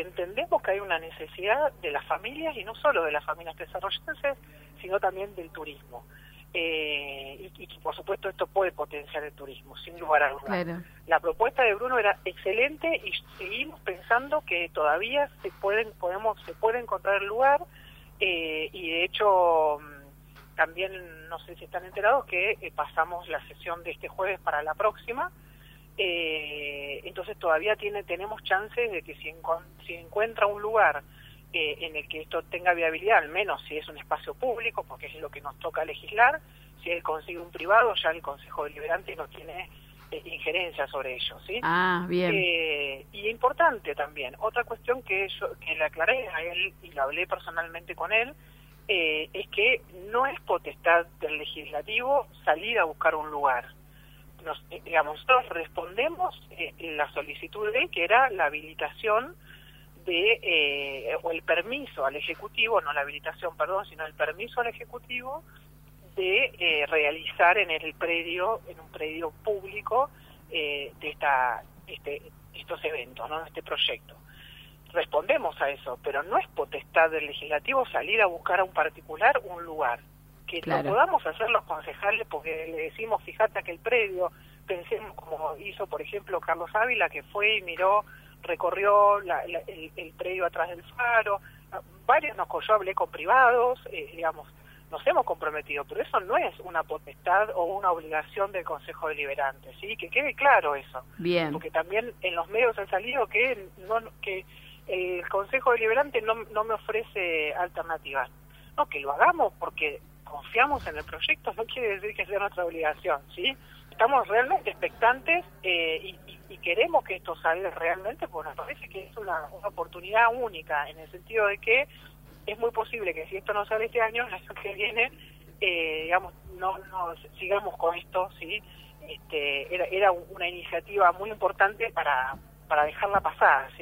entendemos que hay una necesidad de las familias, y no solo de las familias desarrollantes, sino también del turismo. Y por supuesto esto puede potenciar el turismo, sin lugar a dudas. Claro. La propuesta de Bruno era excelente y seguimos pensando que todavía se puede encontrar el lugar, y de hecho también, no sé si están enterados, que pasamos la sesión de este jueves para la próxima. Entonces todavía tenemos chances de que si encuentra un lugar en el que esto tenga viabilidad, al menos si es un espacio público, porque es lo que nos toca legislar. Si él consigue un privado, ya el Consejo Deliberante no tiene injerencia sobre ello, ¿sí? Ah, bien. Y importante también, otra cuestión que le aclaré a él y la hablé personalmente con él, es que no es potestad del legislativo salir a buscar un lugar. Nosotros respondemos la solicitud de él, que era la habilitación o el permiso al Ejecutivo, no la habilitación, perdón, sino el permiso al Ejecutivo de realizar en un predio público estos eventos, ¿no? Este proyecto. Respondemos a eso, pero no es potestad del legislativo salir a buscar a un particular un lugar. Que Claro. lo podamos hacer los concejales, porque le decimos, fíjate aquel predio, pensemos como hizo, por ejemplo, Carlos Ávila, que fue y miró, recorrió el predio atrás del faro. Varios yo hablé con privados, nos hemos comprometido, pero eso no es una potestad o una obligación del Consejo Deliberante, ¿sí? Que quede claro eso. Bien. Porque también en los medios ha salido que el Consejo Deliberante no me ofrece alternativas. No, que lo hagamos porque confiamos en el proyecto, no quiere decir que sea nuestra obligación, ¿sí? Estamos realmente expectantes y queremos que esto salga realmente, porque nos parece que es una oportunidad única, en el sentido de que es muy posible que si esto no sale este año, el año que viene, no sigamos con esto, ¿sí? Era una iniciativa muy importante para dejarla pasar, ¿sí?